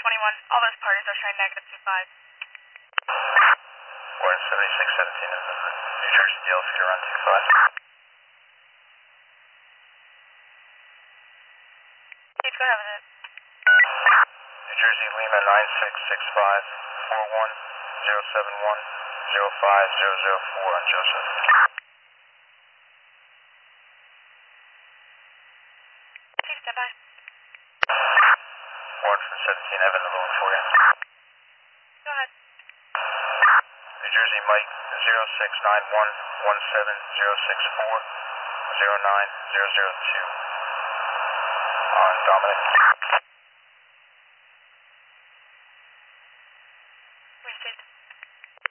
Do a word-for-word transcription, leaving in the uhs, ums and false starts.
twenty-one. All those parties are showing negative two five. We're in seventy-six seventeen November. New Jersey, D L feet around two five. Chief, go ahead with it. New Jersey, Lima nine six six five four one zero seven one zero five zero zero four on Joseph. Chief, stand by. Warren from seventeen Evan, the loan for you. Go ahead. New Jersey, Mike zero six nine one one seven zero six four zero nine zero zero two on Dominic.